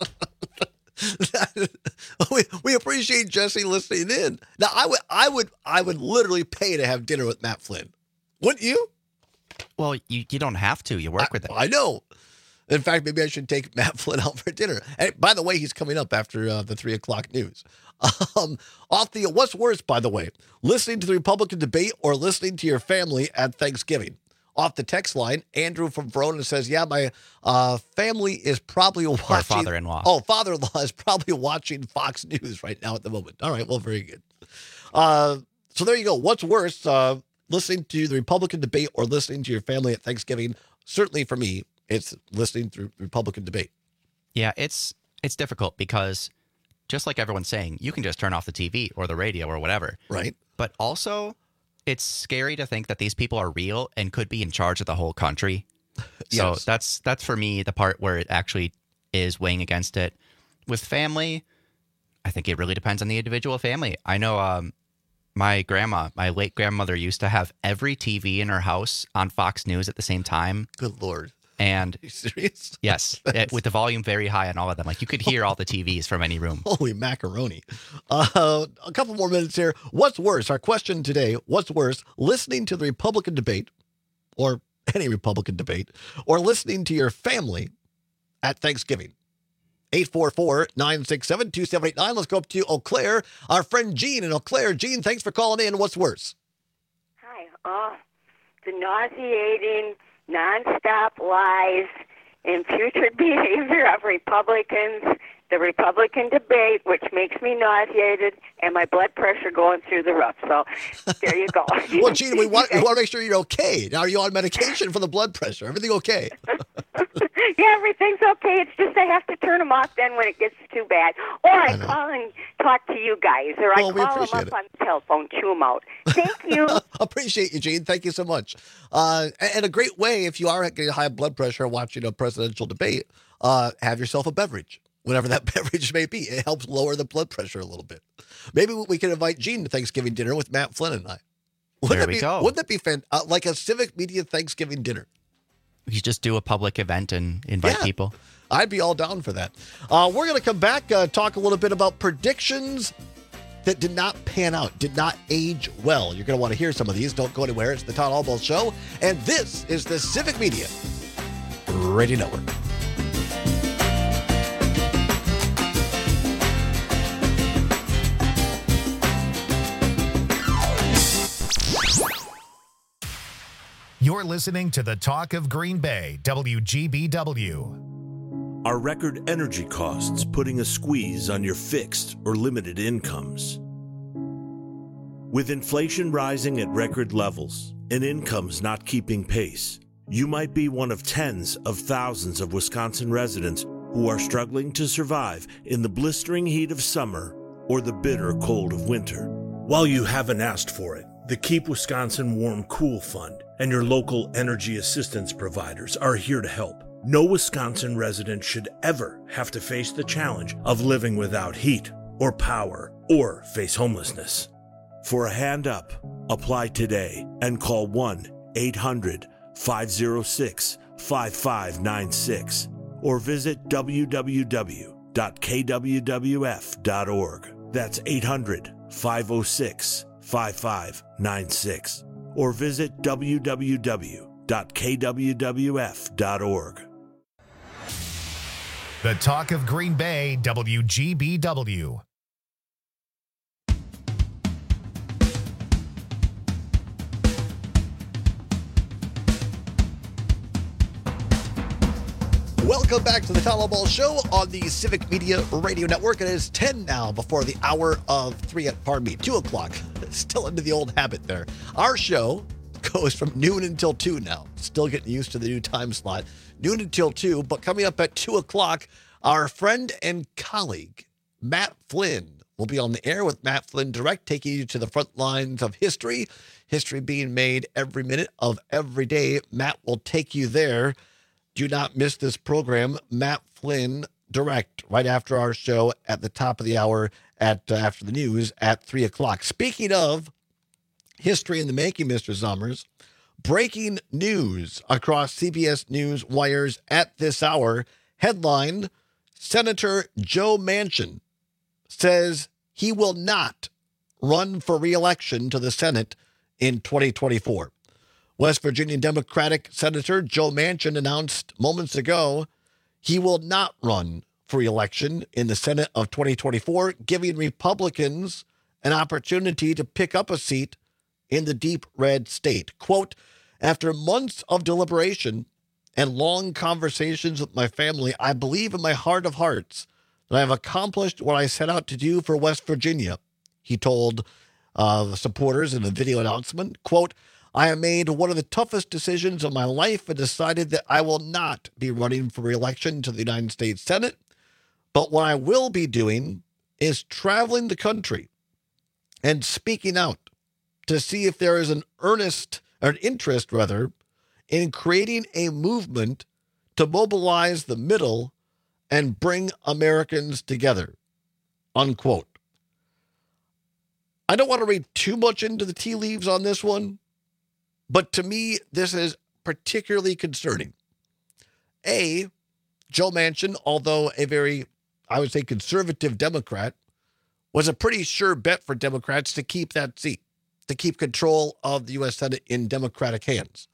That, we we appreciate Jesse listening in. Now I would I would I would literally pay to have dinner with Matt Flynn. Wouldn't you?
Well, you you don't have to. You work
I,
with it.
I know. In fact, maybe I should take Matt Flynn out for dinner. And by the way, he's coming up after uh, the three o'clock news. Um, off the what's worse, by the way, listening to the Republican debate or listening to your family at Thanksgiving. Off the text line, Andrew from Verona says, "Yeah, my uh, family is probably watching."
Our father-in-law.
Oh, father-in-law is probably watching Fox News right now at the moment. All right, well, very good. Uh, so there you go. What's worse, uh, listening to the Republican debate or listening to your family at Thanksgiving? Certainly for me, it's listening to the Republican debate.
Yeah, it's it's difficult because just like everyone's saying, you can just turn off the T V or the radio or whatever.
Right.
But also, it's scary to think that these people are real and could be in charge of the whole country. So
Yes.
that's that's for me the part where it actually is weighing against it. With family, I think it really depends on the individual family. I know um, my grandma, my late grandmother, used to have every T V in her house on Fox News at the same time.
Good Lord.
And
Are you serious?
yes, it, with the volume very high on all of them. Like you could hear all the T Vs from any room.
Holy macaroni. Uh, a couple more minutes here. What's worse? Our question today, what's worse, listening to the Republican debate or any Republican debate or listening to your family at Thanksgiving? eight four four, nine six seven, two seven eight nine. Let's go up to Eau Claire. Our friend Jean in Eau Claire. Jean, thanks for calling in. What's worse?
Hi. Oh, the nauseating, nonstop lies and putrid behavior of Republicans, the Republican debate, which makes me nauseated, and my blood pressure going through the roof. So there you go.
Well, Jean, we want, we want to make sure you're okay. Now, are you on medication for the blood pressure? Everything okay?
Yeah, everything's okay. It's just I have to turn them off then when it gets too bad. Or I,
I know.
call and talk to you guys, or
Well,
I
we
call them
appreciate
up
it.
on the telephone, chew them out. Thank you.
Appreciate you, Gene. Thank you so much. Uh, and a great way, if you are getting high blood pressure watching a presidential debate, uh, have yourself a beverage, whatever that beverage may be. It helps lower the blood pressure a little bit. Maybe we can invite Gene to Thanksgiving dinner with Matt Flynn and I. Wouldn't
There
that
we
be,
go.
Wouldn't that be fan- uh, like a Civic Media Thanksgiving dinner?
You just do a public event and invite
Yeah.
people.
I'd be all down for that. Uh, we're going to come back, uh, talk a little bit about predictions that did not pan out, did not age well. You're going to want to hear some of these. Don't go anywhere. It's the Todd Albaugh Show, and this is the Civic Media Radio Network.
You're listening to the Talk of Green Bay, W G B W.
Are record energy costs putting a squeeze on your fixed or limited incomes? With inflation rising at record levels and incomes not keeping pace, you might be one of tens of thousands of Wisconsin residents who are struggling to survive in the blistering heat of summer or the bitter cold of winter. While you haven't asked for it, the Keep Wisconsin Warm Cool Fund and your local energy assistance providers are here to help. No Wisconsin resident should ever have to face the challenge of living without heat or power or face homelessness. For a hand up, apply today and call one eight hundred, five oh six, five five nine six or visit w w w dot k w w f dot org. That's eight hundred, five oh six, five five nine six. Or visit w w w dot k w w f dot org.
The Talk of Green Bay, W G B W.
Welcome back to the Tyler Ball Show on the Civic Media Radio Network. It is ten now before the hour of three, pardon me, two o'clock. Still into the old habit there. Our show goes from noon until two now. Still getting used to the new time slot. Noon until two, but coming up at two o'clock, our friend and colleague, Matt Flynn, will be on the air with Matt Flynn Direct, taking you to the front lines of history. History being made every minute of every day. Matt will take you there. Do not miss this program, Matt Flynn Direct, right after our show at the top of the hour at uh, after the news at three o'clock. Speaking of history in the making, Mister Zommers, breaking news across C B S News wires at this hour. Headline, Senator Joe Manchin says he will not run for re-election to the Senate in twenty twenty-four. West Virginia Democratic Senator Joe Manchin announced moments ago he will not run for re-election in the Senate of twenty twenty-four, giving Republicans an opportunity to pick up a seat in the deep red state. Quote, after months of deliberation and long conversations with my family, I believe in my heart of hearts that I have accomplished what I set out to do for West Virginia, he told uh, the supporters in a video announcement. Quote, I have made one of the toughest decisions of my life and decided that I will not be running for re-election to the United States Senate. But what I will be doing is traveling the country and speaking out to see if there is an earnest, or an interest rather, in creating a movement to mobilize the middle and bring Americans together, unquote. I don't want to read too much into the tea leaves on this one, but to me, this is particularly concerning. A, Joe Manchin, although a very, I would say, conservative Democrat, was a pretty sure bet for Democrats to keep that seat, to keep control of the U S Senate in Democratic hands.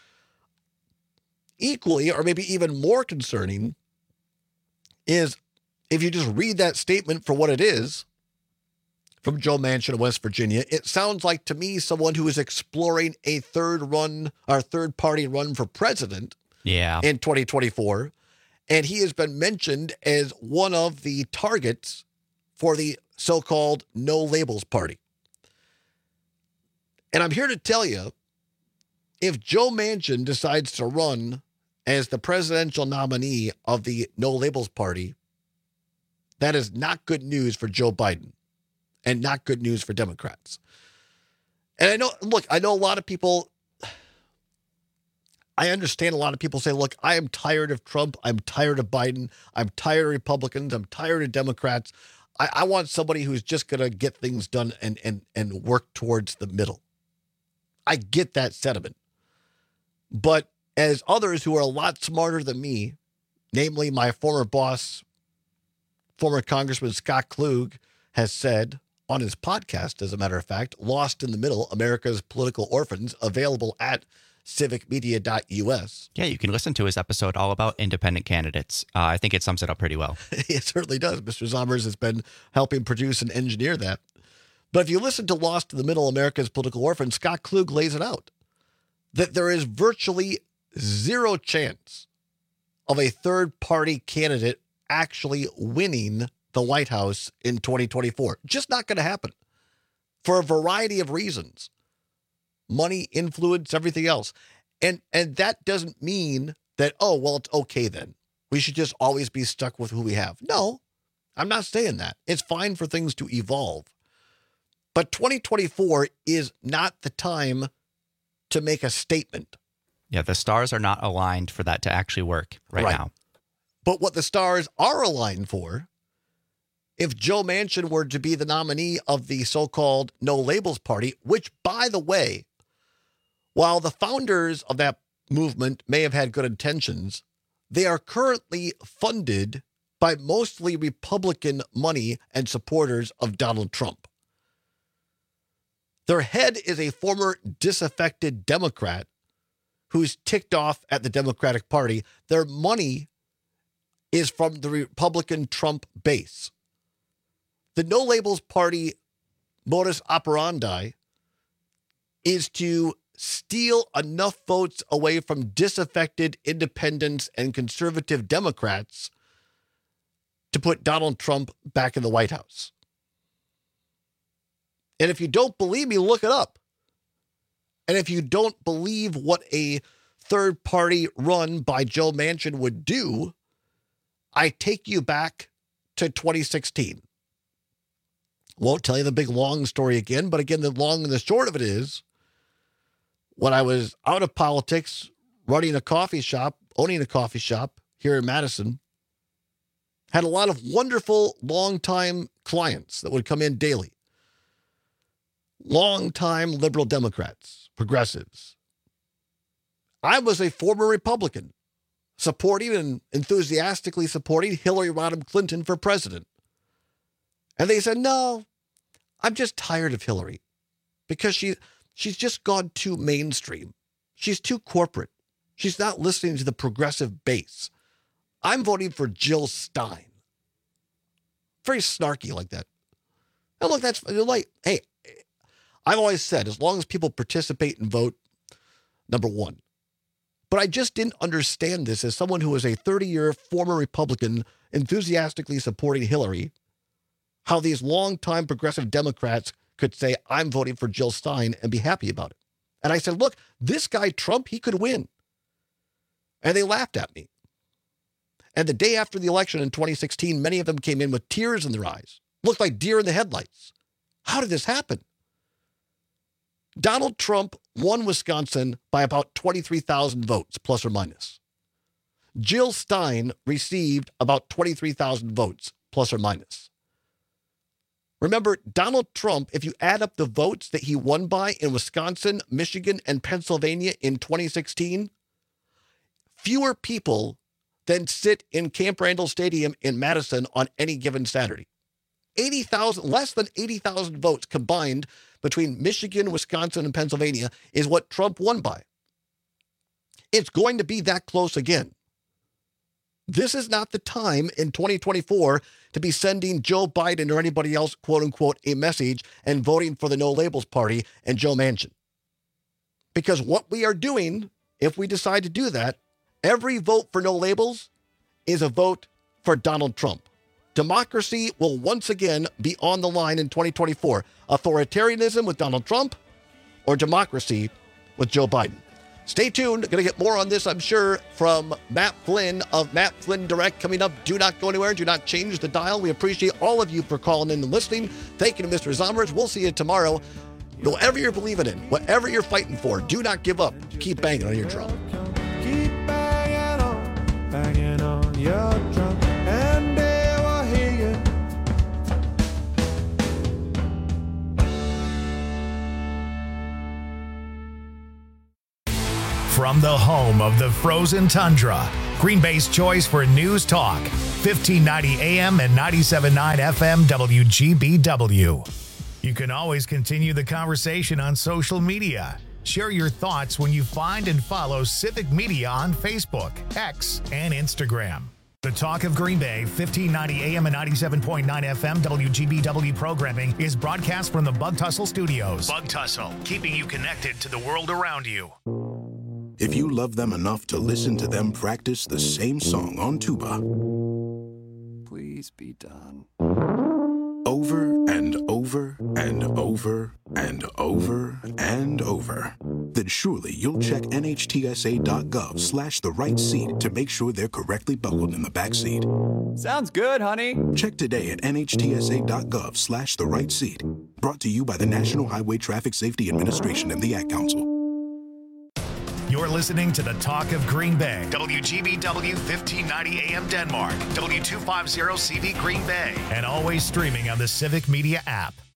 Equally, or maybe even more concerning, is if you just read that statement for what it is, from Joe Manchin of West Virginia, it sounds like to me someone who is exploring a third run, or third party run for president
yeah.
in twenty twenty-four. And he has been mentioned as one of the targets for the so-called No Labels Party. And I'm here to tell you, if Joe Manchin decides to run as the presidential nominee of the No Labels Party, that is not good news for Joe Biden. And not good news for Democrats. And I know, look, I know a lot of people, I understand a lot of people say, look, I am tired of Trump. I'm tired of Biden. I'm tired of Republicans. I'm tired of Democrats. I, I want somebody who's just going to get things done and, and, and work towards the middle. I get that sentiment. But as others who are a lot smarter than me, namely my former boss, former Congressman Scott Klug, has said on his podcast, as a matter of fact, Lost in the Middle, America's Political Orphans, available at civic media dot u s.
Yeah, you can listen to his episode all about independent candidates. Uh, I think it sums it up pretty well.
It certainly does. Mister Zommers has been helping produce and engineer that. But if you listen to Lost in the Middle, America's Political Orphans, Scott Klug lays it out, that there is virtually zero chance of a third-party candidate actually winning the White House in twenty twenty-four. Just not going to happen for a variety of reasons. Money, influence, everything else. And and that doesn't mean that, oh, well, it's okay then. We should just always be stuck with who we have. No, I'm not saying that. It's fine for things to evolve. But twenty twenty-four is not the time to make a statement.
Yeah, the stars are not aligned for that to actually work right, right. now.
But what the stars are aligned for, if Joe Manchin were to be the nominee of the so-called No Labels Party, which, by the way, while the founders of that movement may have had good intentions, they are currently funded by mostly Republican money and supporters of Donald Trump. Their head is a former disaffected Democrat who's ticked off at the Democratic Party. Their money is from the Republican Trump base. The No Labels Party modus operandi is to steal enough votes away from disaffected independents and conservative Democrats to put Donald Trump back in the White House. And if you don't believe me, look it up. And if you don't believe what a third party run by Joe Manchin would do, I take you back to twenty sixteen. Won't tell you the big long story again, but again, the long and the short of it is, when I was out of politics, running a coffee shop, owning a coffee shop here in Madison, had a lot of wonderful long-time clients that would come in daily. Long-time liberal Democrats, progressives. I was a former Republican, supporting and enthusiastically supporting Hillary Rodham Clinton for president. And they said, no, I'm just tired of Hillary because she she's just gone too mainstream. She's too corporate. She's not listening to the progressive base. I'm voting for Jill Stein. Very snarky like that. And look, that's like, hey, I've always said, as long as people participate and vote, number one. But I just didn't understand this as someone who was a thirty-year former Republican enthusiastically supporting Hillary, how these longtime progressive Democrats could say, I'm voting for Jill Stein and be happy about it. And I said, look, this guy Trump, he could win. And they laughed at me. And the day after the election in twenty sixteen, many of them came in with tears in their eyes, looked like deer in the headlights. How did this happen? Donald Trump won Wisconsin by about twenty-three thousand votes, plus or minus. Jill Stein received about twenty-three thousand votes, plus or minus. Remember, Donald Trump, if you add up the votes that he won by in Wisconsin, Michigan, and Pennsylvania in twenty sixteen, fewer people than sit in Camp Randall Stadium in Madison on any given Saturday. eighty thousand, less than eighty thousand votes combined between Michigan, Wisconsin, and Pennsylvania is what Trump won by. It's going to be that close again. This is not the time in twenty twenty-four to be sending Joe Biden or anybody else, quote unquote, a message and voting for the No Labels Party and Joe Manchin. Because what we are doing, if we decide to do that, every vote for No Labels is a vote for Donald Trump. Democracy will once again be on the line in twenty twenty-four. Authoritarianism with Donald Trump or democracy with Joe Biden. Stay tuned. Going to get more on this, I'm sure, from Matt Flynn of Matt Flynn Direct coming up. Do not go anywhere. Do not change the dial. We appreciate all of you for calling in and listening. Thank you to Mister Zommers. We'll see you tomorrow. Whatever you're believing in, whatever you're fighting for, do not give up. Keep banging on your drum.
Keep banging on, banging on your drum, and they will hear you.
From the home of the frozen tundra, Green Bay's choice for news talk, fifteen ninety A M and ninety-seven point nine F M W G B W. You can always continue the conversation on social media. Share your thoughts when you find and follow Civic Media on Facebook, X, and Instagram. The Talk of Green Bay, fifteen ninety A M and ninety-seven point nine F M W G B W programming is broadcast from the Bug Tussle Studios. Bug Tussle, keeping you connected to the world around you.
If you love them enough to listen to them practice the same song on tuba,
please be done.
Over and over and over and over and over, then surely you'll check N H T S A dot gov slash the right seat to make sure they're correctly buckled in the back seat.
Sounds good, honey.
Check today at N H T S A dot gov slash the right seat. Brought to you by the National Highway Traffic Safety Administration and the Ad Council.
You're listening to the Talk of Green Bay, W G B W fifteen ninety A M Denmark, W two fifty C V Green Bay, and always streaming on the Civic Media app.